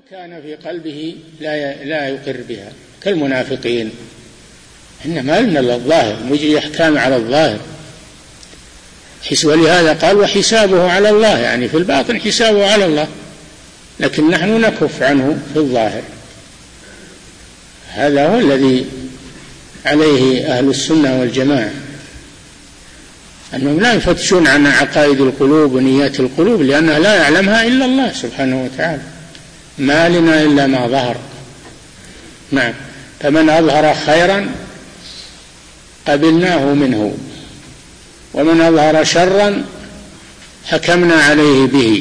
كان في قلبه لا يقر بها كالمنافقين، إنما من الظاهر مجري أحكام على الظاهر. ولهذا قال وحسابه على الله، يعني في الباطن حسابه على الله، لكن نحن نكف عنه في الظاهر. هذا هو الذي عليه أهل السنة والجماعة، أنهم لا يفتشون عن عقائد القلوب ونيات القلوب، لأنها لا يعلمها إلا الله سبحانه وتعالى. ما لنا إلا ما ظهر. نعم. فمن أظهر خيرا قبلناه منه، ومن أظهر شرا حكمنا عليه به.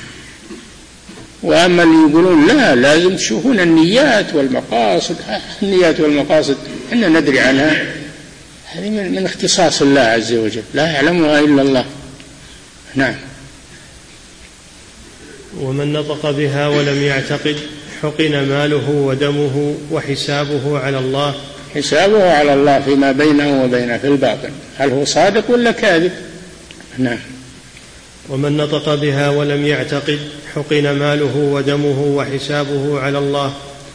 وأما اللي يقولون لا لازم تشوفون النيات والمقاصد، النيات والمقاصد إحنا ندري عنها، هذه من اختصاص الله عز وجل، لا يعلمها إلا الله. نعم. ومن نطق بها ولم يعتقد حقن ماله ودمه وحسابه على الله. حسابه على الله فيما بينه وبينه في الباطن، هل هو صادق ولا كاذب. نعم. ومن نطق بها ولم يعتقد حقن ماله ودمه وحسابه على الله.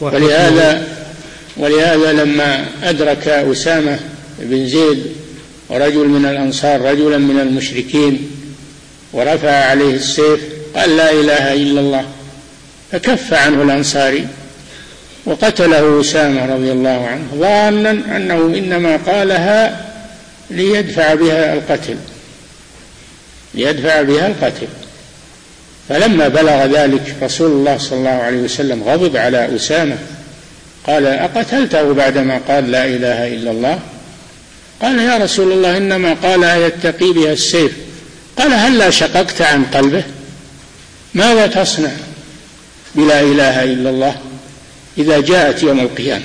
ولهذا لما أدرك أسامة بن زيد ورجل من الأنصار رجلا من المشركين ورفع عليه السيف قال لا إله إلا الله، فكف عنه الأنصاري وقتله أسامة رضي الله عنه، ظانا أنه إنما قالها ليدفع بها القتل. فلما بلغ ذلك رسول الله صلى الله عليه وسلم غضب على أسامة، قال أقتلته بعدما قال لا إله إلا الله؟ قال يا رسول الله إنما قالها يتقي بها السيف. قال هلا شققت عن قلبه؟ ماذا تصنع بلا إله إلا الله إذا جاءت يوم القيامة؟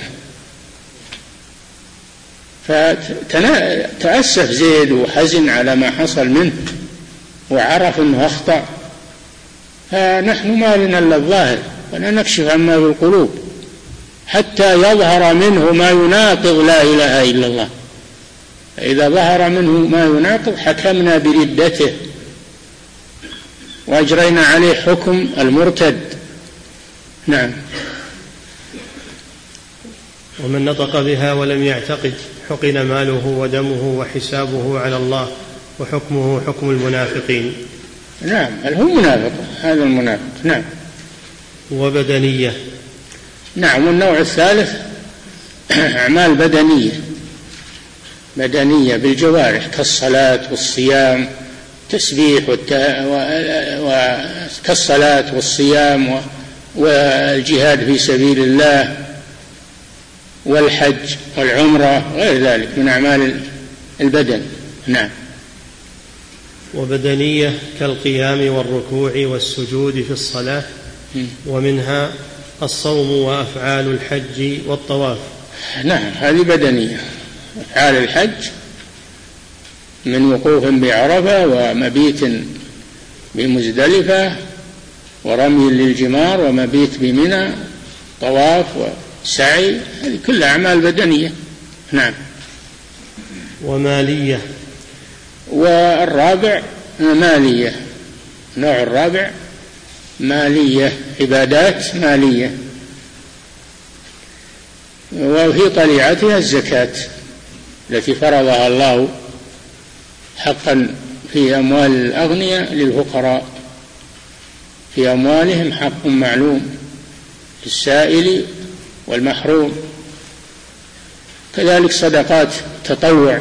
فتأسف زيد وحزن على ما حصل منه وعرف أنه أخطأ. فنحن ما لنا إلا الظاهر، ولا نكشف عما في القلوب حتى يظهر منه ما يناقض لا إله إلا الله. فإذا ظهر منه ما يناقض حكمنا بردته وأجرينا عليه حكم المرتد. نعم. ومن نطق بها ولم يعتقد حقن ماله ودمه وحسابه على الله، وحكمه حكم المنافقين. نعم. هل هو منافق؟ هذا المنافق. نعم. وبدنية. نعم. والنوع الثالث أعمال بدنية بالجوارح كالصلاة والصيام، تسبيح كالصلاة والصيام والجهاد في سبيل الله والحج والعمرة غير ذلك من أعمال البدن. نعم. وبدنية كالقيام والركوع والسجود في الصلاة، ومنها الصوم وأفعال الحج والطواف. نعم. هذه بدنية. أفعال الحج من وقوف بعرفة ومبيت بمزدلفة ورمي للجمار ومبيت بمنى، طواف وسعي، هذه كلها أعمال بدنية. نعم. ومالية. والرابع مالية. النوع الرابع مالية، عبادات مالية، وفي طليعتها الزكاة التي فرضها الله حقا في أموال الأغنياء للفقراء، في أموالهم حق معلوم للسائل والمحروم. كذلك صدقات تطوع،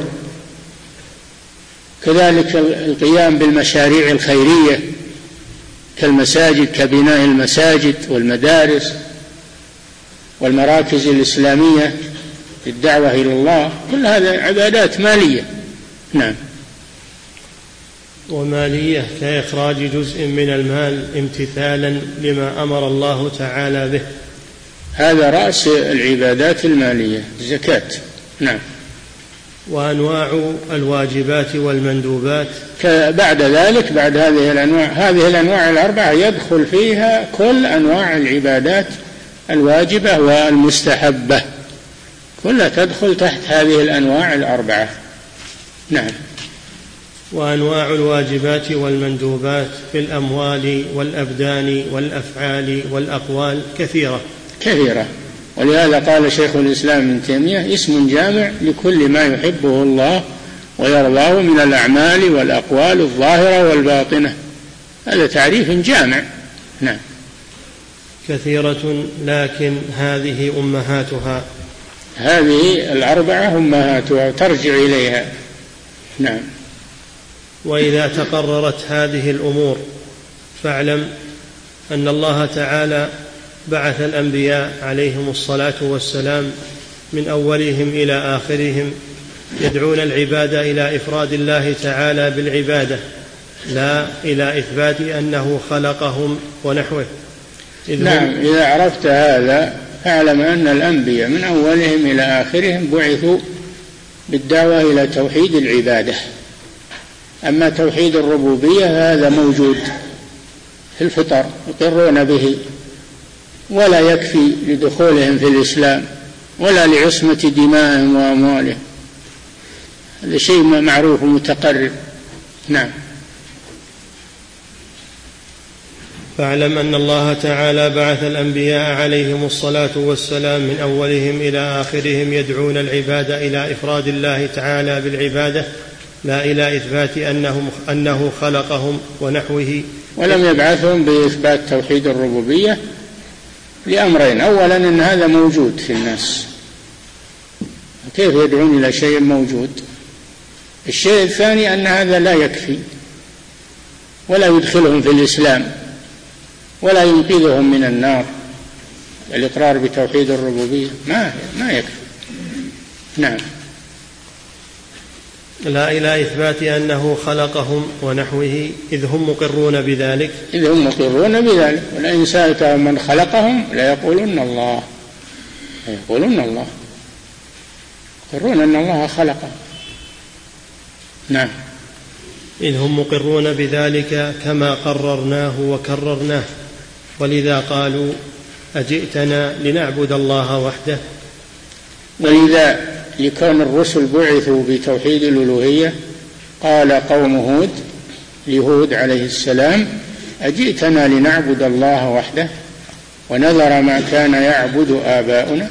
كذلك القيام بالمشاريع الخيرية كالمساجد، كبناء المساجد والمدارس والمراكز الإسلامية للدعوة إلى الله، كل هذا عبادات مالية. نعم. ومالية كإخراج جزء من المال امتثالا لما أمر الله تعالى به. هذا رأس العبادات المالية الزكاة. نعم. وأنواع الواجبات والمندوبات. بعد ذلك بعد هذه الأنواع الأربعة يدخل فيها كل أنواع العبادات الواجبة والمستحبة، كلها تدخل تحت هذه الأنواع الأربعة. نعم. وأنواع الواجبات والمندوبات في الأموال والأبدان والأفعال والأقوال كثيرة. ولهذا قال شيخ الإسلام ابن تيمية: اسم جامع لكل ما يحبه الله ويرضاه من الأعمال والأقوال الظاهرة والباطنة. هذا تعريف جامع. نعم. كثيرة لكن هذه أمهاتها. هذه الأربعة أمهاتها ترجع إليها. نعم. وإذا تقررت هذه الأمور فاعلم أن الله تعالى بعث الأنبياء عليهم الصلاة والسلام من أولهم إلى آخرهم يدعون العباد إلى إفراد الله تعالى بالعبادة، لا إلى إثبات أنه خلقهم ونحوه. نعم. إذا عرفت هذا فاعلم أن الأنبياء من أولهم إلى آخرهم بعثوا بالدعوة إلى توحيد العبادة. أما توحيد الربوبية هذا موجود في الفطر يقرون به، ولا يكفي لدخولهم في الإسلام ولا لعصمة دمائهم وأموالهم. هذا شيء معروف ومتقرر. نعم. فاعلم أن الله تعالى بعث الأنبياء عليهم الصلاة والسلام من أولهم إلى آخرهم يدعون العباد إلى إفراد الله تعالى بالعبادة، لا إلى إثبات أنه خلقهم ونحوه. ولم يبعثهم بإثبات توحيد الربوبية لأمرين: أولا أن هذا موجود في الناس، كيف يدعون إلى شيء موجود؟ الشيء الثاني أن هذا لا يكفي ولا يدخلهم في الإسلام ولا ينقذهم من النار. الإقرار بتوحيد الربوبية ما يكفي. نعم. لا إلى إثبات أنه خلقهم ونحوه إذ هم مقرون بذلك. ولئن سألتهم من خلقهم ليقولن الله. يقولون أن الله خلقهم. نعم. إذ هم مقرون بذلك كما قررناه وكررناه، ولذا قالوا أجئتنا لنعبد الله وحده. ولذا لكون الرسل بعثوا بتوحيد الألوهية قال قوم هود لهود عليه السلام: أجئتنا لنعبد الله وحده ونذر ما كان يعبد آباؤنا.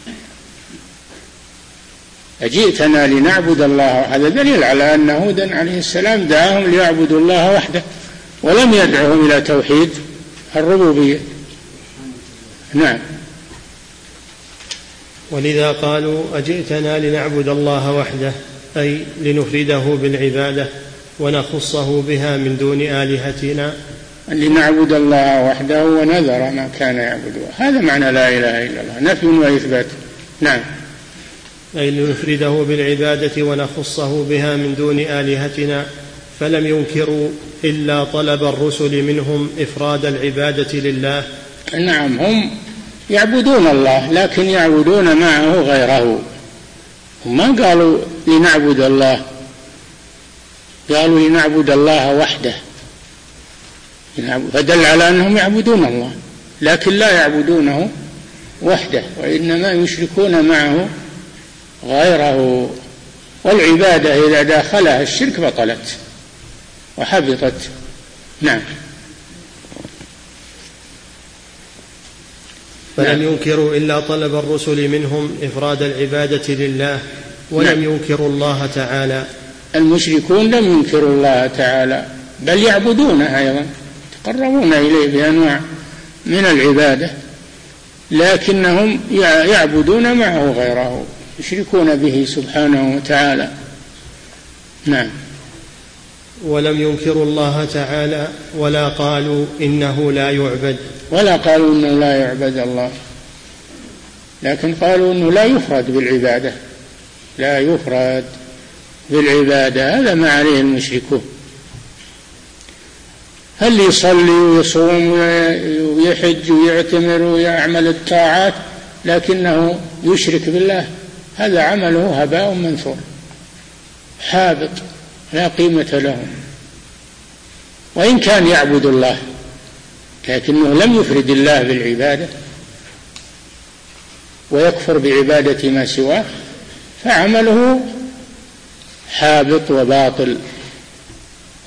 أجئتنا لنعبد الله. هذا دليل على أن هودا عليه السلام دعاهم ليعبدوا الله وحده ولم يدعهم إلى توحيد الربوبية. نعم. ولذا قالوا أجئتنا لنعبد الله وحده، أي لنفرده بالعبادة ونخصه بها من دون آلهتنا. لنعبد الله وحده ونذر ما كان يعبده، هذا معنى لا إله إلا الله، نفي وإثبات. نعم. أي لنفرده بالعبادة ونخصه بها من دون آلهتنا، فلم ينكروا إلا طلب الرسل منهم إفراد العبادة لله. نعم. هم يعبدون الله لكن يعبدون معه غيره. هم ما قالوا لنعبد الله، قالوا لنعبد الله وحده، فدل على أنهم يعبدون الله لكن لا يعبدونه وحده، وإنما يشركون معه غيره. والعبادة إذا داخلها الشرك بطلت وحبطت. نعم. فلم ينكروا إلا طلب الرسل منهم إفراد العبادة لله ولم ينكروا الله تعالى. المشركون لم ينكروا الله تعالى بل يعبدونه أيضا، يتقربون إليه بأنواع من العبادة، لكنهم يعبدون معه غيره، يشركون به سبحانه وتعالى. نعم. ولم ينكروا الله تعالى ولا قالوا إنه لا يعبد، ولا قالوا إنه لا يعبد الله، لكن قالوا إنه لا يفرد بالعبادة، لا يفرد بالعبادة. هذا ما عليه المشركون. هل يصلي ويصوم ويحج ويعتمر ويعمل الطاعات لكنه يشرك بالله؟ هذا عمله هباء منثور حابط لا قيمة له. وإن كان يعبد الله لكنه لم يفرد الله بالعبادة ويكفر بعبادة ما سواه، فعمله حابط وباطل.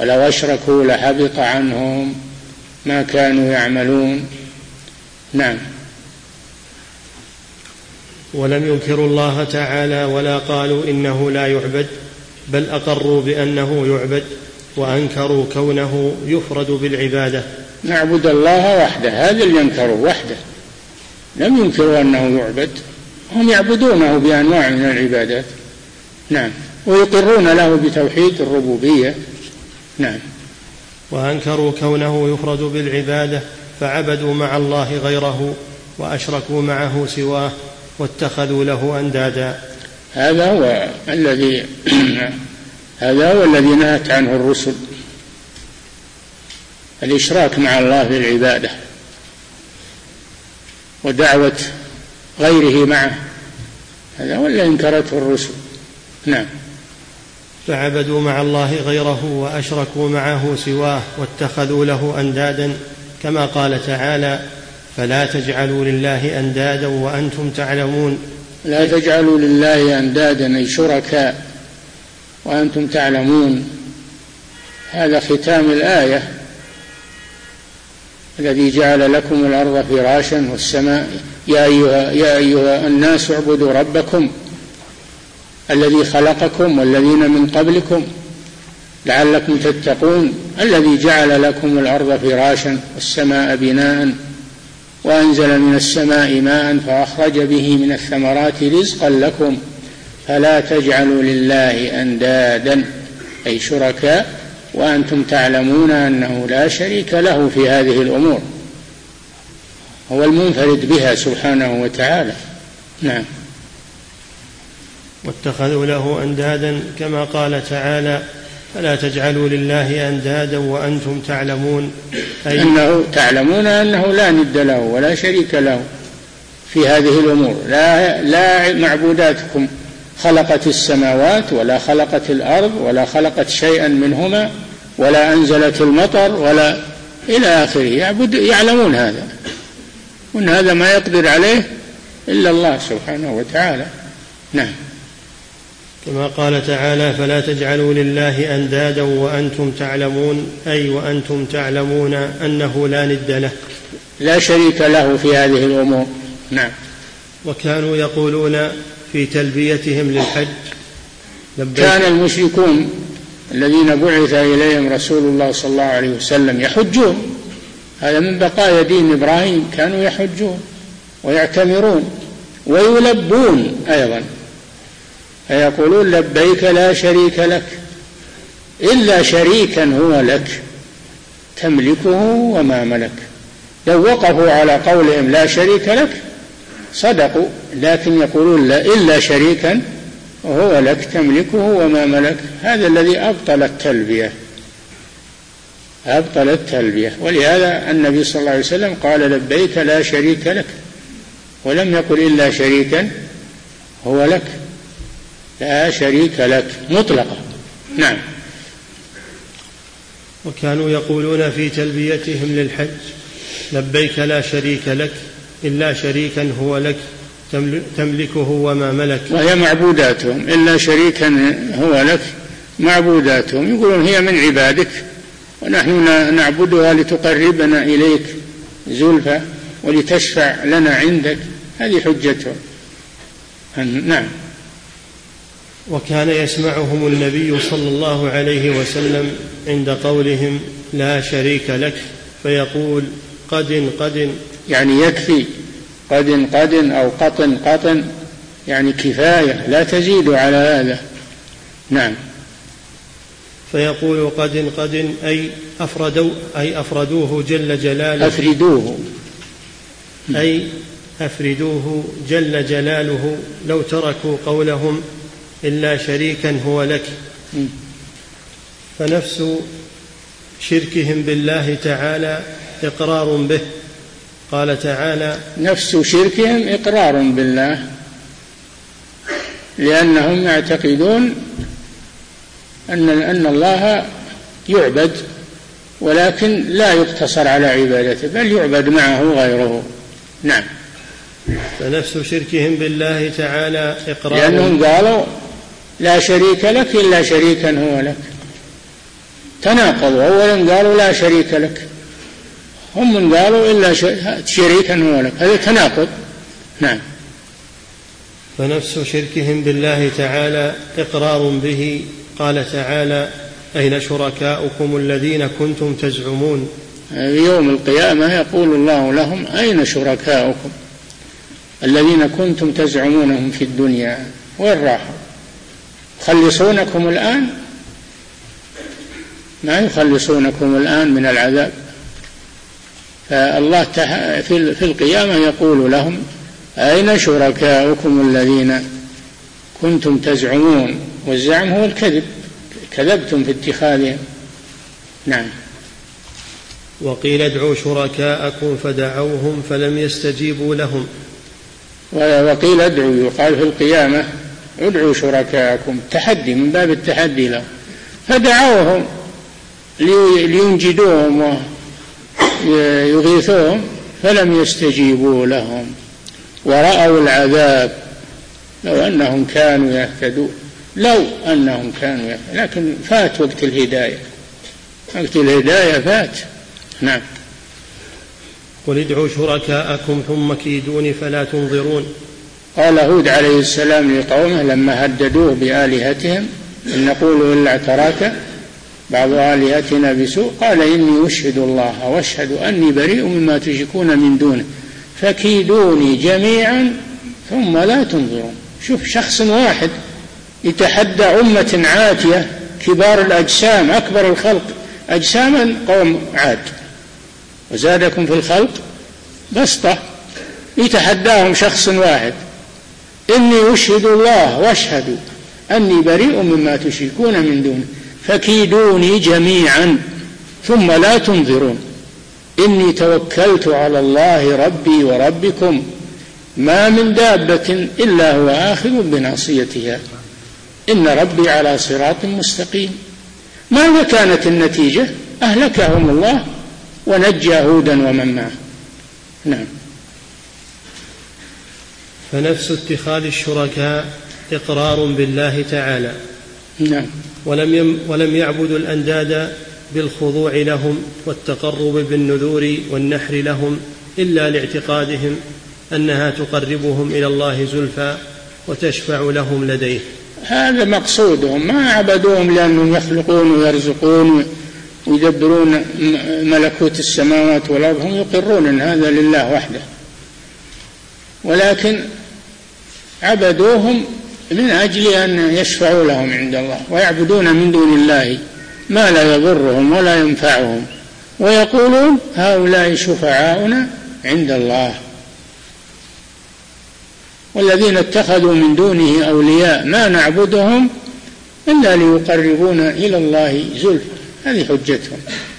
ولو أشركوا لحبط عنهم ما كانوا يعملون. نعم. ولم ينكروا الله تعالى ولا قالوا إنه لا يعبد، بل أقروا بأنه يعبد وأنكروا كونه يفرد بالعبادة. نعبد الله وحده، هذا اللي ينكروا وحده، لم ينكروا أنه يعبد، هم يعبدونه بأنواع من العبادات. نعم. ويقرون له بتوحيد الربوبية. نعم. وأنكروا كونه يفرد بالعبادة فعبدوا مع الله غيره وأشركوا معه سواه واتخذوا له أندادا. هذا هو الذي نهت عنه الرسل، الإشراك مع الله في العبادة ودعوة غيره معه، هذا هو الذي انكرته الرسل. نعم. فعبدوا مع الله غيره وأشركوا معه سواه واتخذوا له أندادا، كما قال تعالى: فلا تجعلوا لله أندادا وأنتم تعلمون. لا تجعلوا لله أندادا أي شركاء وأنتم تعلمون. هذا ختام الآية: الذي جعل لكم الأرض فراشا والسماء يا أيها الناس اعبدوا ربكم الذي خلقكم والذين من قبلكم لعلكم تتقون. الذي جعل لكم الأرض فراشا والسماء بناء وأنزل من السماء ماء فأخرج به من الثمرات رزقا لكم فلا تجعلوا لله أندادا أي شركاء وأنتم تعلمون أنه لا شريك له في هذه الأمور، هو المنفرد بها سبحانه وتعالى. نعم. واتخذوا له أندادا، كما قال تعالى: فلا تجعلوا لله أندادا وأنتم تعلمون، أي أنه تعلمون أنه لا ند له ولا شريك له في هذه الأمور. لا معبوداتكم خلقت السماوات ولا خلقت الأرض ولا خلقت شيئا منهما ولا أنزلت المطر ولا إلى آخره. يعلمون هذا، وأن هذا ما يقدر عليه إلا الله سبحانه وتعالى. نعم. كما قال تعالى: فلا تجعلوا لله أندادا وأنتم تعلمون، أي وأنتم تعلمون أنه لا ند له، لا شريك له في هذه الأمور. نعم. وكانوا يقولون في تلبيتهم للحج: كان المشركون الذين بعث إليهم رسول الله صلى الله عليه وسلم يحجون، هذا من بقايا دين إبراهيم، كانوا يحجون ويعتمرون ويلبون أيضا، فيقولون: لبيك لا شريك لك إلا شريكا هو لك تملكه وما ملك. لو وقفوا على قولهم لا شريك لك صدقوا، لكن يقولون لا إلا شريكا وهو لك تملكه وما ملك. هذا الذي أبطل التلبية. ولهذا النبي صلى الله عليه وسلم قال: لبيك لا شريك لك، ولم يقل إلا شريكا هو لك، لا شريك لك مطلقا. نعم. وكانوا يقولون في تلبيتهم للحج: لبيك لا شريك لك إلا شريكا هو لك تملكه وما ملك. وهي معبوداتهم، إلا شريكا هو لك معبوداتهم، يقولون هي من عبادك ونحن نعبدها لتقربنا إليك زلفى ولتشفع لنا عندك، هذه حجتهم. نعم. وكان يسمعهم النبي صلى الله عليه وسلم عند قولهم لا شريك لك فيقول: قد يعني يكفي، قد أو قطن يعني كفاية، لا تزيد على هذا. نعم. فيقول قد أي أفردوه جل جلاله، أفردوه جل جلاله لو تركوا قولهم إلا شريكا هو لك. فنفس شركهم بالله تعالى إقرار به. قال تعالى: نفس شركهم إقرار بالله، لأنهم يعتقدون أن الله يعبد، ولكن لا يقتصر على عبادته بل يعبد معه غيره. نعم. فنفس شركهم بالله تعالى إقرار، لأنهم قالوا لا شريك لك إلا شريكا هو لك، تناقضوا، أولا قالوا لا شريك لك، هم من قالوا إلا شريكا هو لك، هذا تناقض. نعم. فنفس شركهم بالله تعالى إقرار به. قال تعالى: أين شركاؤكم الذين كنتم تزعمون. يوم القيامة يقول الله لهم: أين شركاؤكم الذين كنتم تزعمونهم في الدنيا، وين راحوا؟ يخلصونكم الآن؟ ما يخلصونكم الآن من العذاب. فالله في القيامة يقول لهم: أين شركاؤكم الذين كنتم تزعمون. والزعم هو الكذب، كذبتم في اتخاذهم. نعم. وقيل: ادعوا شركاءكم فدعوهم فلم يستجيبوا لهم. وقيل ادعوا، يقال في القيامة: ادعوا شركاءكم، تحدي من باب التحدي لهم، فدعوهم لينجدوهم ويغيثوهم فلم يستجيبوا لهم ورأوا العذاب لو أنهم كانوا يهتدون، لو أنهم كانوا يهتدون، لكن فات وقت الهداية، وقت الهداية فات. نعم. قل ادعوا شركاءكم ثم كيدوني فلا تنظرون. قال هود عليه السلام لقومه لما هددوه بآلهتهم: إن نقول إلا اعتراك بعض آلهتنا بسوء، قال: إني أشهد الله واشهد أني بريء مما تشركون من دونه فكيدوني جميعا ثم لا تنظرون. شوف، شخص واحد يتحدى أمة عاتية كبار الأجسام، أكبر الخلق أجساما قوم عاد، وزادكم في الخلق بسطة، يتحداهم شخص واحد: إني أشهد الله واشهد أني بريء مما تشركون من دونه فكيدوني جميعا ثم لا تنظرون. إني توكلت على الله ربي وربكم ما من دابة إلا هو آخذ بناصيتها إن ربي على صراط مستقيم. ماذا كانت النتيجة؟ أهلكهم الله ونجى هودا ومن معه. نعم. فنفس اتخاذ الشركاء إقرار بالله تعالى. نعم. ولم يعبدوا الأنداد بالخضوع لهم والتقرب بالنذور والنحر لهم إلا لاعتقادهم أنها تقربهم إلى الله زلفى وتشفع لهم لديه. هذا مقصودهم، ما عبدوهم لأنهم يخلقون ويرزقون ويدبرون ملكوت السماوات والأرض، هم يقرون أن هذا لله وحده، ولكن عبدوهم من أجل أن يشفعوا لهم عند الله، ويعبدون من دون الله ما لا يضرهم ولا ينفعهم، ويقولون هؤلاء شفعاؤنا عند الله. والذين اتخذوا من دونه أولياء ما نعبدهم إلا ليقربونا إلى الله زلفى، هذه حجتهم.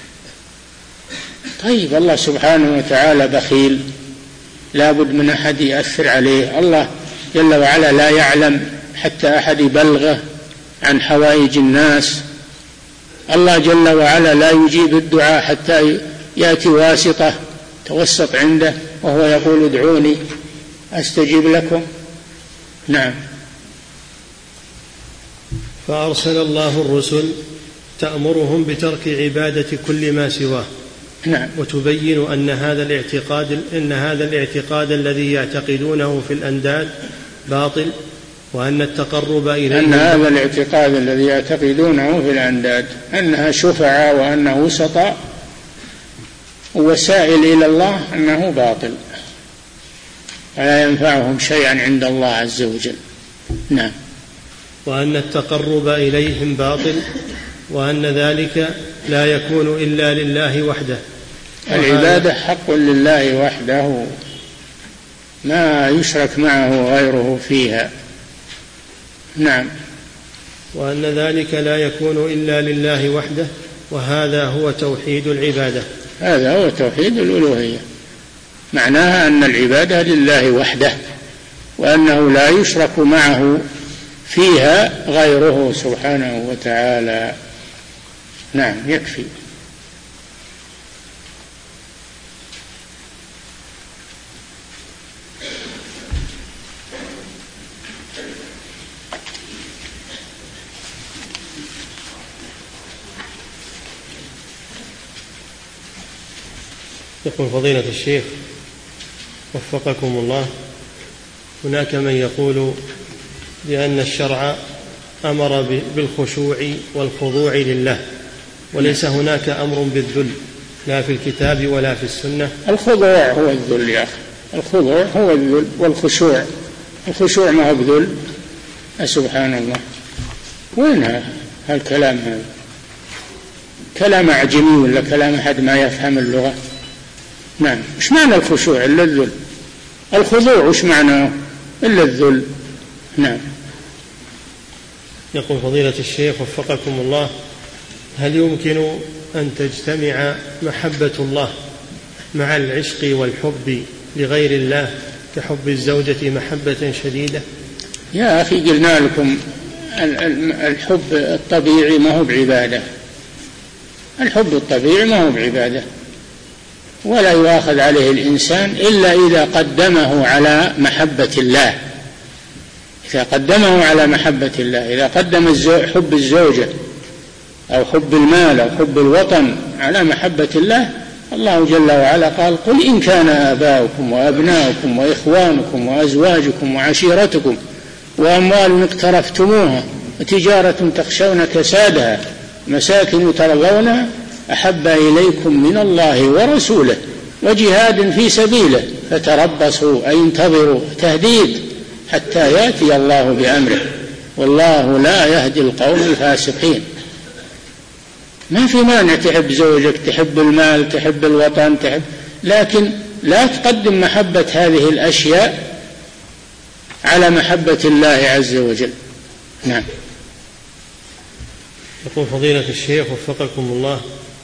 طيب، الله سبحانه وتعالى بخيل، لا بد من أحد يأثر عليه. الله جل وعلا لا يعلم حتى أحد يبلغه عن حوائج الناس. الله جل وعلا لا يجيب الدعاء حتى يأتي واسطة توسط عنده وهو يقول ادعوني أستجيب لكم. نعم. فأرسل الله الرسل تأمرهم بترك عبادة كل ما سواه. نعم. وتبين أن هذا الاعتقاد الذي يعتقدونه في الأنداد باطل، وأن التقرب إليه أن هذا الاعتقاد الذي يعتقدونه في الأنداد أنها شفعاء وأنه وسطاء ووسائل إلى الله أنه باطل ولا ينفعهم شيئا عند الله عز وجل. نعم. وأن التقرب إليهم باطل، وأن ذلك لا يكون إلا لله وحده. العبادة حق لله وحده ما يشرك معه غيره فيها. نعم. وأن ذلك لا يكون إلا لله وحده، وهذا هو توحيد العبادة. هذا هو توحيد الألوهية، معناها أن العبادة لله وحده، وأنه لا يشرك معه فيها غيره سبحانه وتعالى. نعم، يكفي. يقول فضيلة الشيخ وفقكم الله: هناك من يقول بأن الشرع أمر بالخشوع والخضوع لله، وليس هناك أمر بالذل لا في الكتاب ولا في السنة. الخضوع هو الذل يا أخي، الخضوع هو الذل، والخشوع الخشوع ما هو بذل. سبحان الله، وين هالكلام هذا؟ كلام أعجمي ولا كلام أحد ما يفهم اللغة؟ نعم. وش معنى الخشوع إلا الذل؟ الخضوع وش معناه إلا الذل؟ نعم. يقول فضيلة الشيخ وفقكم الله: هل يمكن أن تجتمع محبة الله مع العشق والحب لغير الله كحب الزوجة محبة شديدة؟ يا أخي قلنا لكم الحب الطبيعي ما هو بعبادة، الحب الطبيعي ما هو بعبادة، ولا يؤاخذ عليه الإنسان إلا إذا قدمه على محبة الله. إذا قدمه على محبة الله، إذا قدم حب الزوجة أو حب المال أو حب الوطن على محبة الله، الله جل وعلا قال: قل إن كان آباؤكم وأبناؤكم وإخوانكم وأزواجكم وعشيرتكم وأموال اقترفتموها وتجارة تخشون كسادها مساكن ترضونها أحب إليكم من الله ورسوله وجهاد في سبيله فتربصوا أي انتظروا، تهديد حتى يأتي الله بأمره والله لا يهدي القوم الفاسقين. ما في مانع تحب زوجك، تحب المال، تحب الوطن، لكن لا تقدم محبة هذه الأشياء على محبة الله عز وجل. نعم. يقول فضيلة الشيخ وفقكم الله: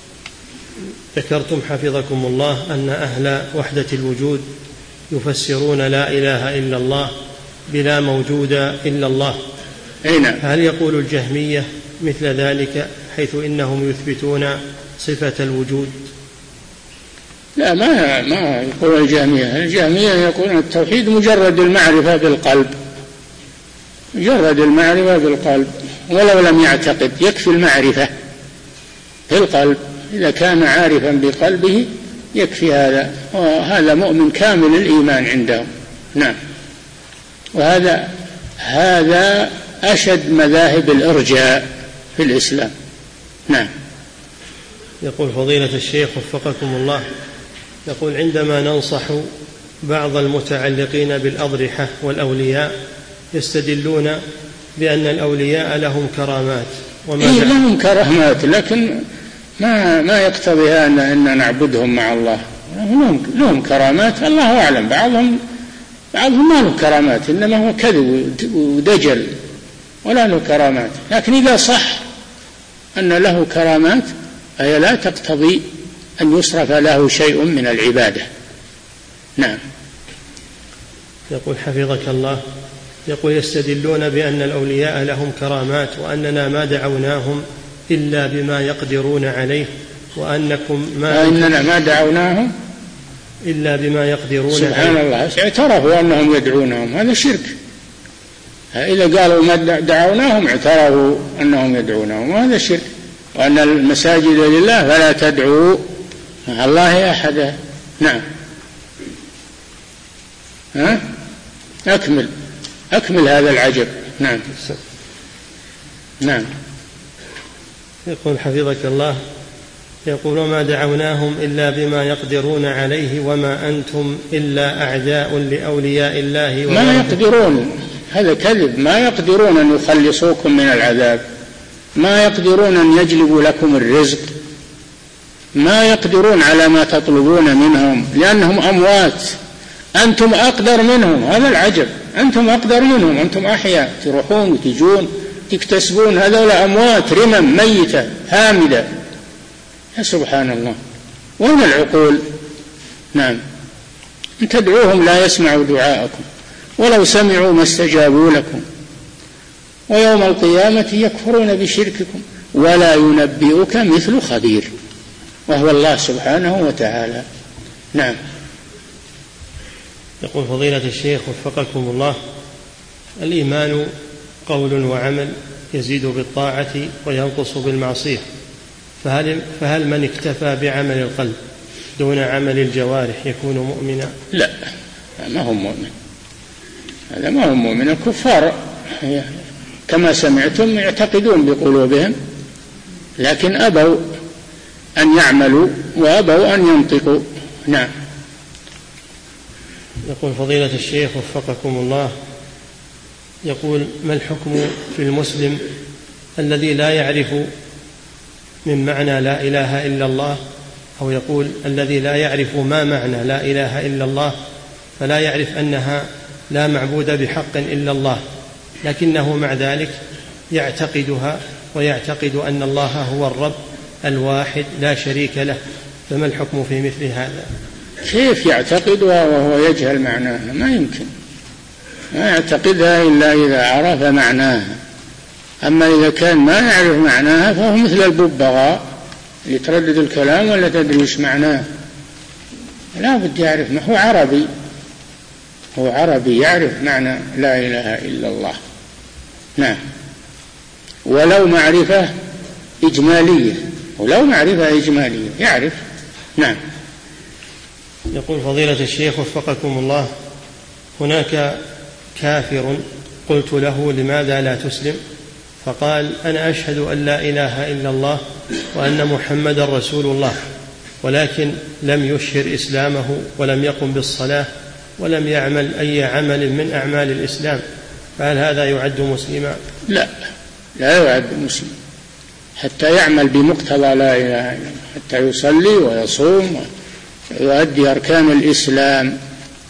ذكرتم حفظكم الله أن أهل وحدة الوجود يفسرون لا إله إلا الله بلا موجود إلا الله. نعم. هل يقول الجهمية مثل ذلك حيث إنهم يثبتون صفة الوجود؟ لا، ما يقول الجهمية يقولون التوحيد مجرد المعرفة بالقلب، مجرد المعرفة بالقلب ولو لم يعتقد، يكفي المعرفة في القلب، إذا كان عارفا بقلبه يكفي هذا، وهذا مؤمن كامل الإيمان عندهم. نعم. وهذا أشد مذاهب الإرجاء في الإسلام. نعم. يقول فضيلة الشيخ وفقكم الله: يقول عندما ننصح بعض المتعلقين بالأضرحة والأولياء يستدلون بأن الأولياء لهم كرامات لهم كرامات، لكن ما يقتضي أن نعبدهم مع الله. لهم كرامات، الله أعلم، بعضهم ما له كرامات، إنما هو كذب ودجل ولا له كرامات. لكن إذا صح أن له كرامات فهي لا تقتضي أن يصرف له شيء من العبادة. نعم. يقول حفظك الله: يقول يستدلون بأن الأولياء لهم كرامات وأننا ما دعوناهم إلا بما يقدرون عليه، وأنكم إننا ما دعوناهم إلا بما يقدرون عليه. سبحان الله، اعترفوا أنهم يدعونهم، هذا شرك. إذا قالوا ما دعوناهم اعترفوا أنهم يدعونهم، وهذا شرك. وأن المساجد لله فلا تدعوا مع الله أحدا. نعم. أكمل هذا العجب. نعم. نعم. يقول حفظك الله: يقول وما دعوناهم إلا بما يقدرون عليه وما أنتم إلا أعداء لأولياء الله. ما يقدرون، هذا كذب. ما يقدرون أن يخلصوكم من العذاب، ما يقدرون أن يجلبوا لكم الرزق، ما يقدرون على ما تطلبون منهم لأنهم أموات. أنتم أقدر منهم، هذا العجب. أنتم أقدر منهم، أنتم أحياء تروحون وتجون تكتسبون، هذول أموات رمم ميتة هامدة. يا سبحان الله، وين العقول؟ نعم. إن تدعوهم لا يسمعوا دعاءكم ولو سمعوا ما استجابوا لكم ويوم القيامة يكفرون بشرككم ولا ينبئك مثل خبير، وهو الله سبحانه وتعالى. نعم. يقول فضيلة الشيخ وفقكم الله: الإيمان قول وعمل يزيد بالطاعة وينقص بالمعصية، فهل من اكتفى بعمل القلب دون عمل الجوارح يكون مؤمنا؟ لا، ما هو مؤمن، هذا ما هو مؤمن. الكفار كما سمعتم يعتقدون بقلوبهم لكن أبوا أن يعملوا وأبوا أن ينطقوا. نعم. يقول فضيلة الشيخ وفقكم الله، يقول ما الحكم في المسلم الذي لا يعرف من معنى لا إله إلا الله، أو يقول الذي لا يعرف ما معنى لا إله إلا الله، فلا يعرف أنها لا معبود بحق إلا الله، لكنه مع ذلك يعتقدها ويعتقد أن الله هو الرب الواحد لا شريك له، فما الحكم في مثل هذا؟ كيف يعتقدها وهو يجهل معناها؟ ما يمكن، ما يعتقدها إلا إذا عرف معناها. أما إذا كان ما يعرف معناها فهو مثل الببغاء يتردد الكلام ولا تدري وش معناه. لا بد يعرف، ما هو عربي، هو عربي يعرف معنى لا إله إلا الله. نعم. ولو معرفة إجمالية، ولو معرفة إجمالية يعرف. نعم. يقول فضيلة الشيخ وفقكم الله، هناك كافر قلت له لماذا لا تسلم؟ فقال أنا أشهد أن لا إله إلا الله وأن محمد رسول الله، ولكن لم يشهر إسلامه ولم يقم بالصلاة ولم يعمل أي عمل من أعمال الإسلام، فهل هذا يعد مسلما؟ لا، لا يعد مسلم حتى يعمل بمقتضى لا إله إلا الله، حتى يصلي ويصوم ويؤدي أركان الإسلام،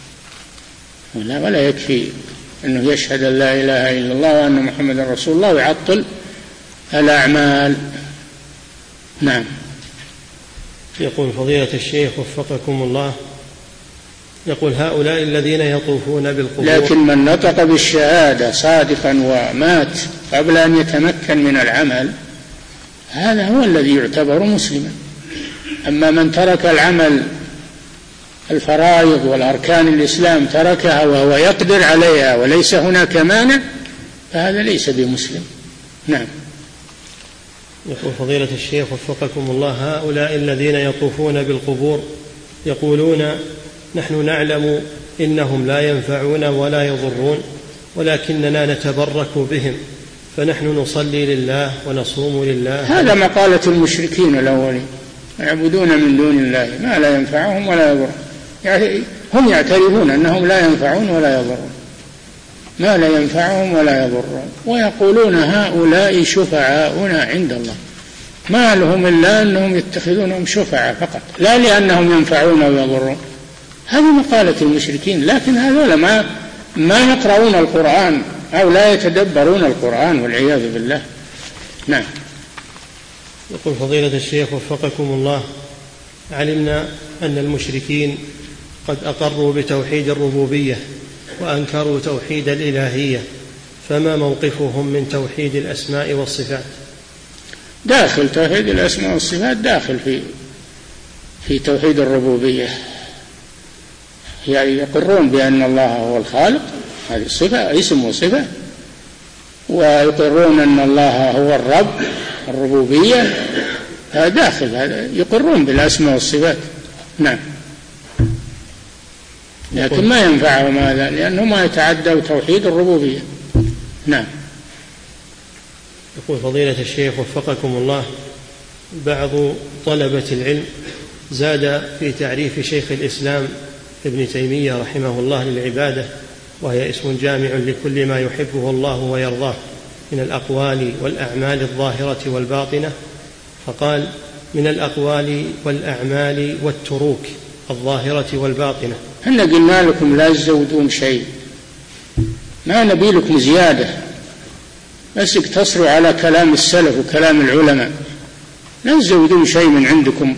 ولا يكفي أنه يشهد أن لا إله إلا الله وأن محمد رسول الله ويعطل الأعمال. نعم. يقول فضيلة الشيخ وفقكم الله، يقول هؤلاء الذين يطوفون بالقبور، لكن من نطق بالشهادة صادقا ومات قبل أن يتمكن من العمل هذا هو الذي يعتبر مسلما. أما من ترك العمل الفرائض والأركان الإسلام تركها وهو يقدر عليها وليس هناك مانع فهذا ليس بمسلم. نعم. يقول فضيلة الشيخ وفقكم الله، هؤلاء الذين يطوفون بالقبور يقولون نحن نعلم إنهم لا ينفعون ولا يضرون ولكننا نتبرك بهم، فنحن نصلي لله ونصوم لله. هذا مقالة المشركين الأولين، يعبدون من دون الله ما لا ينفعهم ولا يضرهم، يعني هم يعترفون أنهم لا ينفعون ولا يضرون، ما لا ينفعهم ولا يضرهم، ويقولون هؤلاء شفعاؤنا عند الله، ما لهم إلا أنهم يتخذونهم شفعاء فقط، لا لأنهم ينفعون ويضرون. هذه مقالة المشركين، لكن هذول ما يقرؤون القرآن أو لا يتدبرون القرآن والعياذ بالله. نعم. يقول فضيلة الشيخ وفقكم الله، علمنا أن المشركين قد أقروا بتوحيد الربوبية وأنكروا توحيد الإلهية، فما موقفهم من توحيد الأسماء والصفات؟ داخل توحيد الأسماء والصفات، داخل في توحيد الربوبية، يعني يقرون بأن الله هو الخالق، هذه صفة اسم وصفة، ويقرون أن الله هو الرب الربوبية، هذا داخل، هذا يقرون بالأسماء والصفات. نعم. لكن ما ينفعهم هذا لأنه ما يتعدوا توحيد الربوبية. نعم. يقول فضيلة الشيخ وفقكم الله، بعض طلبة العلم زاد في تعريف شيخ الإسلام ابن تيمية رحمه الله للعبادة، وهي اسم جامع لكل ما يحبه الله ويرضاه من الأقوال والأعمال الظاهرة والباطنة، فقال من الأقوال والأعمال والتروك الظاهرة والباطنة. احنا قلنا لكم لا تزودون شيء، ما نبي لكم زيادة، بس اقتصروا على كلام السلف وكلام العلماء، لا تزودون شيء من عندكم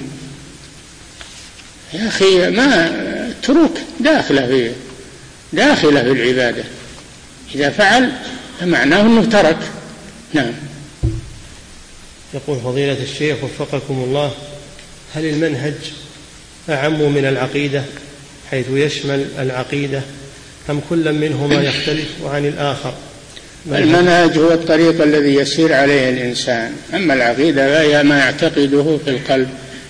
يا أخي. ما تروك داخلة في العبادة، إذا فعل معناه أنه ترك. نعم. يقول فضيلة الشيخ وفقكم الله، هل المنهج أعم من العقيدة حيث يشمل العقيدة أم كل منهما يختلف عن الآخر؟ المنهج هو الطريق الذي يسير عليه الإنسان، أما العقيدة فهي ما يعتقده في القلب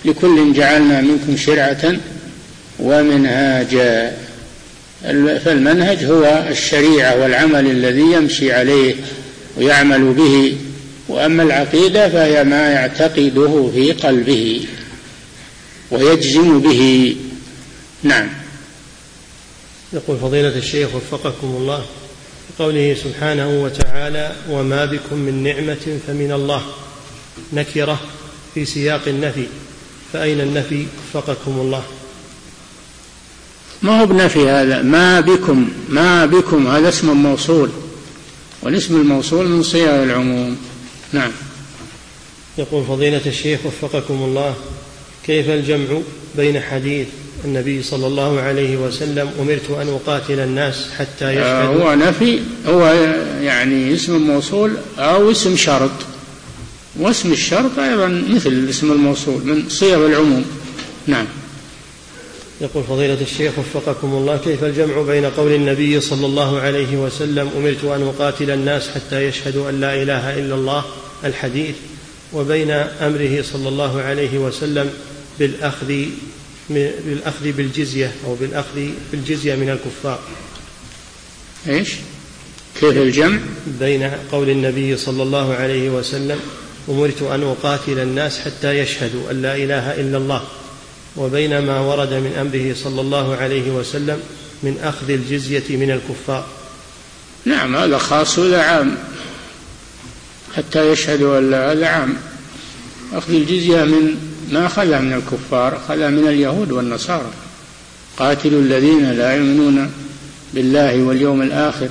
لكل جعلنا منكم شرعة ومنهاجا. فالمنهج هو الشريعة والعمل الذي يمشي عليه ويعمل به، وأما العقيدة فهي ما يعتقده في قلبه ويجزم به. نعم. يقول فضيلة الشيخ وفقكم الله، قوله سبحانه وتعالى وما بكم من نعمة فمن الله، نكرة في سياق النفي، فأين النفي وفقكم الله؟ ما هو بنفي هذا، ما بكم هذا اسم موصول، والاسم الموصول من صيغ العموم. نعم. يقول فضيلة الشيخ وفقكم الله، كيف الجمع بين حديث النبي صلى الله عليه وسلم أمرت أن أقاتل الناس حتى يشهدوا؟ هو نفي، هو يعني اسم موصول أو اسم شرط، واسم الشرط أيضا مثل الاسم الموصول من صيغ العموم. نعم. يقول فضيلة الشيخ وفقكم الله، كيف الجمع بين قول النبي صلى الله عليه وسلم أمرت أن أقاتل الناس حتى يشهدوا أن لا إله إلا الله الحديث، وبين أمره صلى الله عليه وسلم بالأخذ بالجزية أو بالأخذ بالجزية من الكفار؟ إيش؟ كيف الجمع بين قول النبي صلى الله عليه وسلم أمرت أن أقاتل الناس حتى يشهدوا أن لا إله إلا الله، وبين ما ورد من أمره صلى الله عليه وسلم من أخذ الجزية من الكفار؟ نعم، هذا خاص ولا عام؟ حتى يشهدوا أن لا، هذا عام. أخذ الجزية من ما أخذها من الكفار، أخذها من اليهود والنصارى. قاتلوا الذين لا يؤمنون بالله واليوم الآخر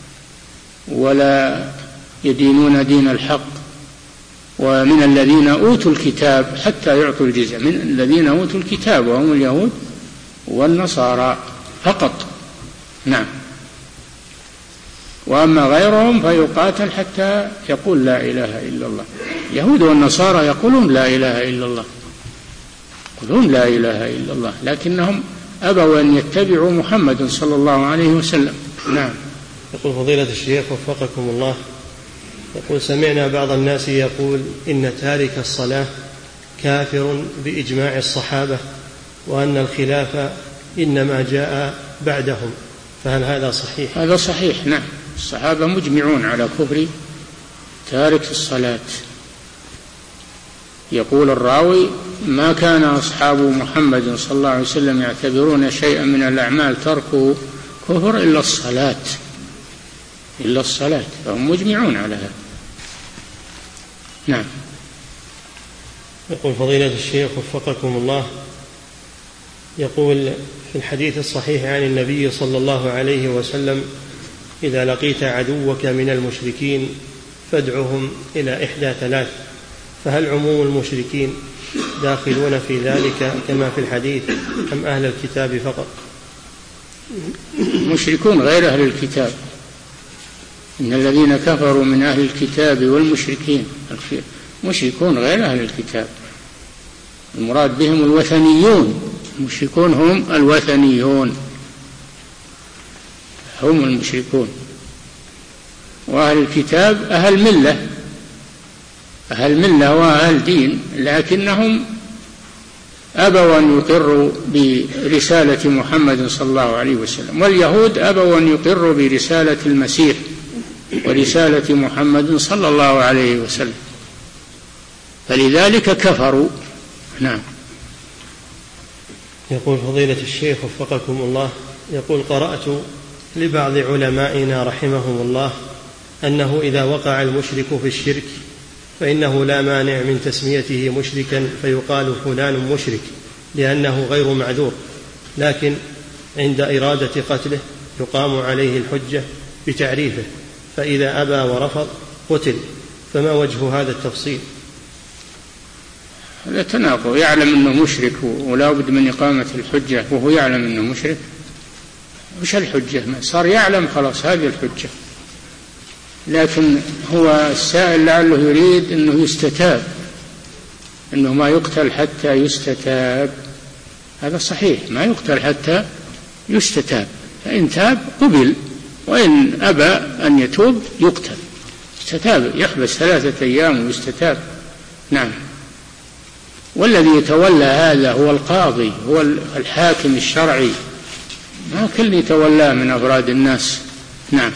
ولا يدينون دين الحق، ومن الذين أوتوا الكتاب حتى يعطوا الجزية، من الذين أوتوا الكتاب وهم اليهود والنصارى فقط. نعم. وأما غيرهم فيقاتل حتى يقول لا إله إلا الله. اليهود والنصارى يقولون لا إله إلا الله، يقولون لا إله إلا الله، لكنهم أبوا أن يتبعوا محمد صلى الله عليه وسلم. نعم. يقول فضيلة الشيخ وفقكم الله، يقول سمعنا بعض الناس يقول إن تارك الصلاة كافر بإجماع الصحابة، وأن الخلاف إنما جاء بعدهم، فهل هذا صحيح؟ هذا صحيح. نعم، الصحابة مجمعون على كفر تارك الصلاة. يقول الراوي ما كان أصحاب محمد صلى الله عليه وسلم يعتبرون شيئا من الأعمال تركه كفر إلا الصلاة، فهم مجمعون على هذا. نعم. يقول فضيلة الشيخ وفقكم الله، يقول في الحديث الصحيح عن النبي صلى الله عليه وسلم إذا لقيت عدوك من المشركين فادعهم إلى إحدى ثلاث، فهل عموم المشركين داخلون في ذلك كما في الحديث أم أهل الكتاب فقط؟ مشركون غير أهل الكتاب، إن الذين كفروا من أهل الكتاب والمشركين، مشركون غير أهل الكتاب، المراد بهم الوثنيون، المشركون هم الوثنيون، هم المشركون. وأهل الكتاب أهل ملة وأهل دين، لكنهم أبوا أن يقروا برسالة محمد صلى الله عليه وسلم، واليهود أبوا أن يقروا برسالة المسيح ورسالة محمد صلى الله عليه وسلم، فلذلك كفروا. نعم. يقول فضيلة الشيخ وفقكم الله، يقول قرأت لبعض علمائنا رحمهم الله أنه إذا وقع المشرك في الشرك فإنه لا مانع من تسميته مشركا فيقال فلان مشرك لأنه غير معذور، لكن عند إرادة قتله يقام عليه الحجة بتعريفه، فإذا أبى ورفض قتل، فما وجه هذا التفصيل؟ هذا تناقض، يعلم أنه مشرك ولا بد من إقامة الحجة وهو يعلم أنه مشرك. وش الحجة؟ ما صار يعلم خلاص، هذه الحجة. لكن هو السائل لعله يريد أنه يستتاب، أنه ما يقتل حتى يستتاب. هذا صحيح، ما يقتل حتى يستتاب، فإن تاب قبل، وإن أبى أن يتوب يقتل. يستتاب، يحبس 3 أيام ويستتاب. نعم. والذي يتولى هذا هو القاضي، هو الحاكم الشرعي، ما كل يتولاه من أفراد الناس. نعم.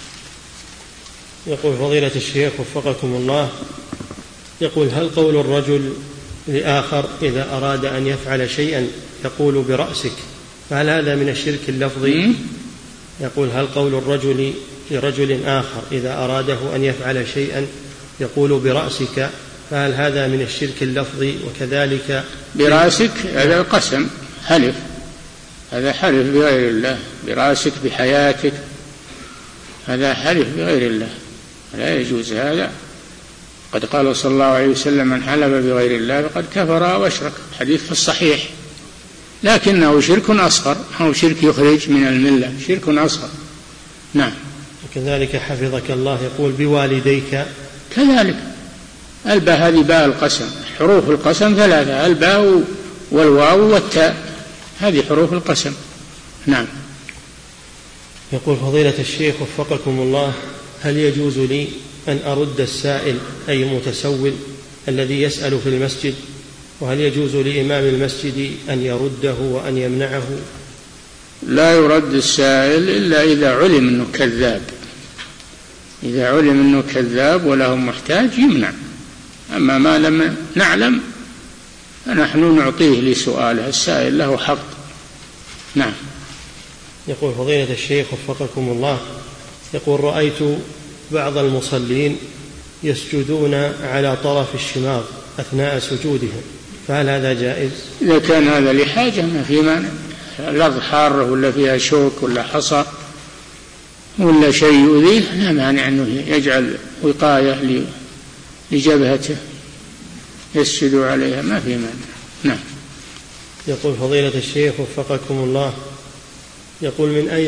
يقول فضيلة الشيخ وفقكم الله، يقول هل قول الرجل لآخر إذا أراد أن يفعل شيئا يقول برأسك، فهل هذا من الشرك اللفظي؟ يقول هل قول الرجل لرجل آخر إذا أراده أن يفعل شيئا يقول برأسك، فهل هذا من الشرك اللفظي؟ وكذلك برأسك هذا قسم، حلف، هذا حلف بغير الله، برأسك بحياتك، هذا حلف بغير الله، لا يجوز هذا. قد قال صلى الله عليه وسلم من حلف بغير الله فقد كفر واشرك، حديث في الصحيح، لكنه شرك أصغر، أو شرك يخرج من الملة، شرك أصغر. نعم. وكذلك حفظك الله يقول بوالديك، كذلك الباء هذه باء القسم، حروف القسم ثلاثة، الباء والواو والتاء، هذه حروف القسم. نعم. يقول فضيلة الشيخ وفقكم الله، هل يجوز لي أن أرد السائل أي متسول الذي يسأل في المسجد، وهل يجوز لإمام المسجد أن يرده وأن يمنعه؟ لا يرد السائل إلا إذا علم أنه كذاب، إذا علم أنه كذاب وله محتاج يمنع، أما ما لم نعلم فنحن نعطيه لسؤاله، السائل له حق. نعم. يقول فضيلة الشيخ وفقكم الله، يقول رأيت بعض المصلين يسجدون على طرف الشماغ أثناء سجودهم، فهل هذا جائز؟ إذا كان هذا لحاجة ما في مانع، الأرض حارة ولا فيها شوك ولا حصى ولا شيء يؤذيه لا مانع أنه يجعل وقاية لجبهته يسجد عليها، ما في مانع. نعم. يقول فضيلة الشيخ وفقكم الله، يقول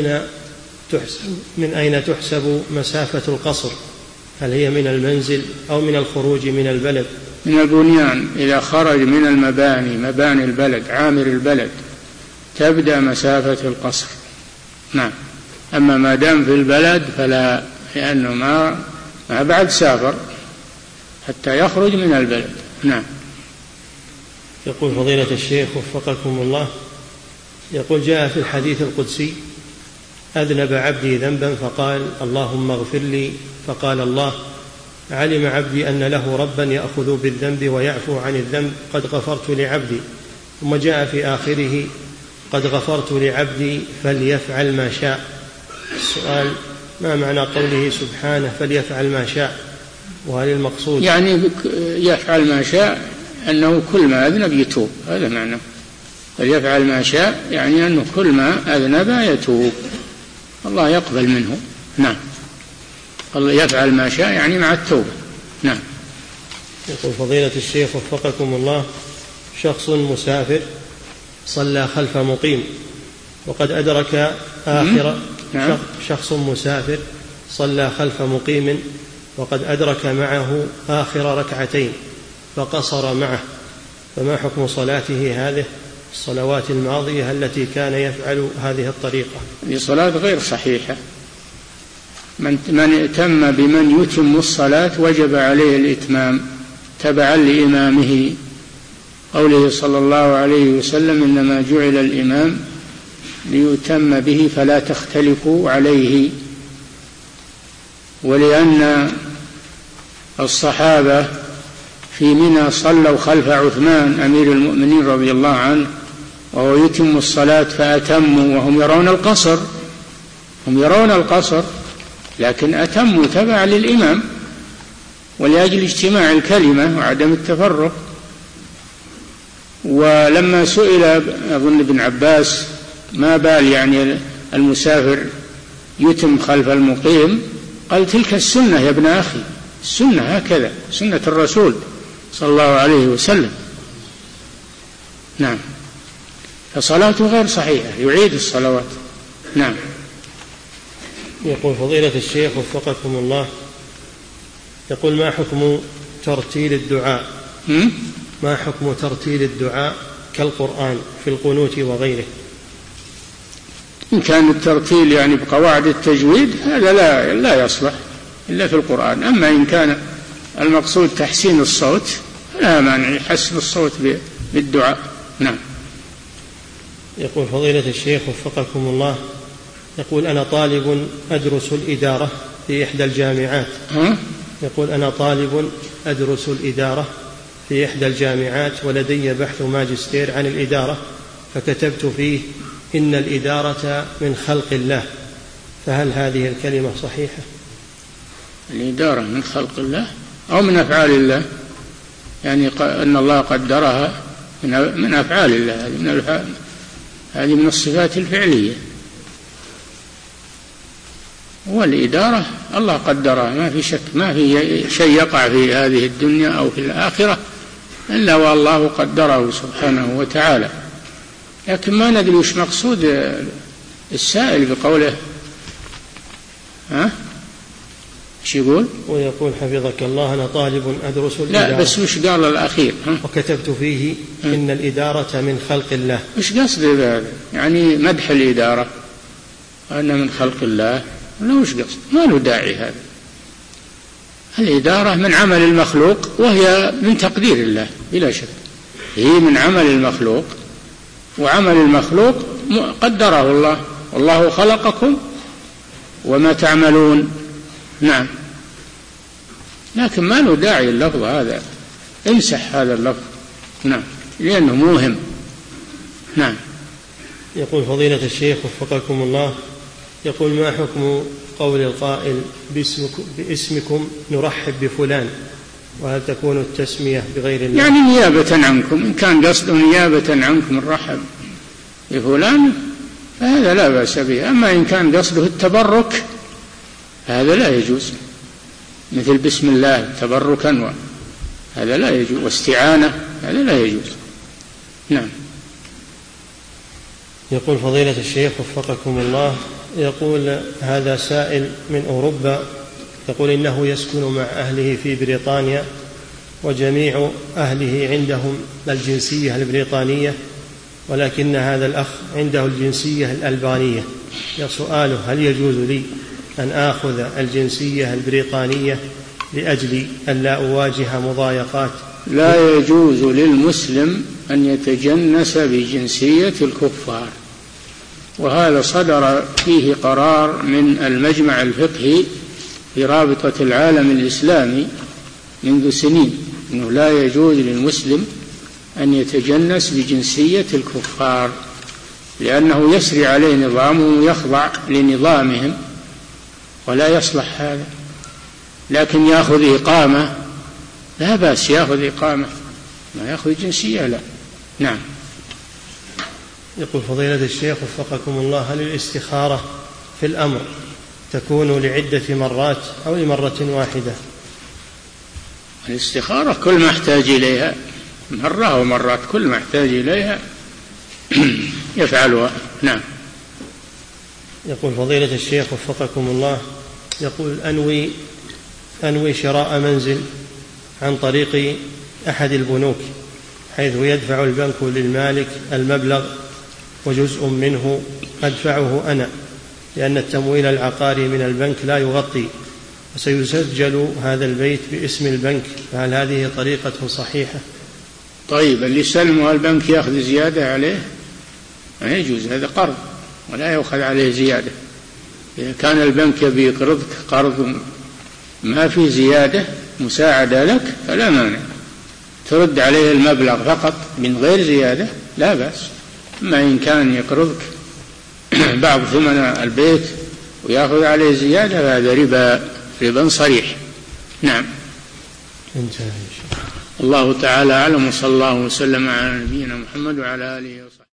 من أين تحسب مسافة القصر؟ هل هي من المنزل أو من الخروج من البلد؟ من البنيان، إذا خرج من المباني، مباني البلد، عامر البلد، تبدأ مسافة القصر. نعم. أما ما دام في البلد فلا، لأنه ما بعد سافر حتى يخرج من البلد. نعم. يقول فضيلة الشيخ وفقكم الله، يقول جاء في الحديث القدسي أذنب عبدي ذنبا فقال اللهم اغفر لي، فقال الله علم عبدي أن له ربا يأخذ بالذنب ويعفو عن الذنب، قد غفرت لعبدي. ثم جاء في آخره قد غفرت لعبدي فليفعل ما شاء. السؤال ما معنى قوله سبحانه فليفعل ما شاء، وهل المقصود يعني يفعل ما شاء أنه كل ما أذنب يتوب، هذا معنى فليفعل ما شاء، يعني أنه كل ما أذنب يتوب الله يقبل منه. نعم. الله يفعل ما شاء يعني مع التوبة. نعم. يقول فضيلة الشيخ وفقكم الله، شخص مسافر صلى خلف مقيم وقد أدرك آخر نعم. شخص مسافر صلى خلف مقيم وقد أدرك معه آخر ركعتين فقصر معه، فما حكم صلاته هذه الصلوات الماضية التي كان يفعل هذه الطريقة؟ هذه صلاة غير صحيحة. من ائتم بمن يتم الصلاة وجب عليه الإتمام تبعا لإمامه، قوله صلى الله عليه وسلم إنما جعل الإمام ليتم به فلا تختلفوا عليه. ولأن الصحابة في منى صلوا خلف عثمان أمير المؤمنين رضي الله عنه وهو يتم الصلاة فأتموا وهم يرون القصر، هم يرون القصر لكن أتموا تبع للإمام ولأجل اجتماع الكلمة وعدم التفرق. ولما سئل أظن ابن عباس ما بال يعني المسافر يتم خلف المقيم، قال تلك السنة يا ابن أخي، السنة هكذا، سنة الرسول صلى الله عليه وسلم. نعم. فصلاته غير صحيحة، يعيد الصلوات. نعم. يقول فضيلة الشيخ وفقكم الله، يقول ما حكم ترتيل الدعاء؟ ما حكم ترتيل الدعاء كالقرآن في القنوت وغيره؟ إن كان الترتيل يعني بقواعد التجويد هذا لا يصلح إلا في القرآن. أما إن كان المقصود تحسين الصوت لا مانع يحسن الصوت بالدعاء. نعم. يقول فضيلة الشيخ وفقكم الله، يقول أنا طالب أدرس الإدارة في إحدى الجامعات. يقول أنا طالب أدرس الإدارة في إحدى الجامعات ولدي بحث ماجستير عن الإدارة، فكتبت فيه إن الإدارة من خلق الله، فهل هذه الكلمة صحيحة؟ الإدارة من خلق الله أو من أفعال الله؟ يعني أن الله قدرها من أفعال الله، هذه من الصفات الفعلية. والإدارة الله قدرها، ما في شك، ما في شيء يقع في هذه الدنيا أو في الآخرة إلا والله قدره سبحانه وتعالى. لكن ما ندري وش مقصود السائل بقوله. ايش يقول؟ ويقول حفظك الله أنا طالب أدرس الإدارة. لا بس وش قال الأخير؟ وكتبت فيه إن الإدارة من خلق الله. وش قصد هذا؟ يعني مدح الإدارة أن من خلق الله، لا وش قصد؟ ما له داعي هذا. الإدارة من عمل المخلوق وهي من تقدير الله بلا شك، هي من عمل المخلوق، وعمل المخلوق قدره الله، والله خلقكم وما تعملون. نعم. لكن ما له داعي اللفظ هذا، امسح هذا اللفظ. نعم، لأنه مهم. نعم. يقول فضيلة الشيخ وفقكم الله، يقول ما حكم قول القائل باسمكم نرحب بفلان، وهل تكون التسمية بغير الله؟ يعني نيابة عنكم، إن كان قصده نيابة عنكم الرحب بفلان فهذا لا بأس به. أما إن كان قصده التبرك هذا لا يجوز، مثل بسم الله تبركا، هذا لا يجوز، واستعانة هذا لا يجوز. نعم. يقول فضيلة الشيخ وفقكم الله، يقول هذا سائل من أوروبا، يقول إنه يسكن مع أهله في بريطانيا، وجميع أهله عندهم الجنسية البريطانية، ولكن هذا الأخ عنده الجنسية الألبانية. سؤاله هل يجوز لي أن آخذ الجنسية البريطانية لأجل أن لا أواجه مضايقات؟ لا يجوز للمسلم أن يتجنس بجنسية الكفار، وهذا صدر فيه قرار من المجمع الفقهي في رابطة العالم الإسلامي منذ سنين، أنه لا يجوز للمسلم أن يتجنس بجنسية الكفار، لأنه يسري عليه نظامه ويخضع لنظامهم، ولا يصلح هذا. لكن يأخذ إقامة لا بأس، يأخذ إقامة، ما يأخذ جنسية لا. نعم. يقول فضيلة الشيخ وفقكم الله، هل الاستخارة في الأمر تكون لعدة مرات أو لمرة واحدة؟ الاستخارة كل ما احتاج إليها مرة ومرات، كل ما احتاج إليها يفعلها. نعم. يقول فضيلة الشيخ وفقكم الله، يقول أنوي شراء منزل عن طريق أحد البنوك، حيث يدفع البنك للمالك المبلغ وجزء منه أدفعه أنا، لأن التمويل العقاري من البنك لا يغطي، وسيسجل هذا البيت باسم البنك، فهل هذه طريقة صحيحة؟ طيب، اللي سلمه البنك يأخذ زيادة عليه؟ ما يجوز، هذا قرض ولا يأخذ عليه زيادة. إذا كان البنك يبي يقرضك قرض ما في زيادة مساعدة لك فلا مانع، ترد عليه المبلغ فقط من غير زيادة لا بأس. أما إن كان يقرضك بعض ثمن البيت ويأخذ عليه زيادة فهذا ربا صريح. نعم. الله تعالى أعلم، وصلى الله وسلم على نبينا محمد وعلى آله وصحبه.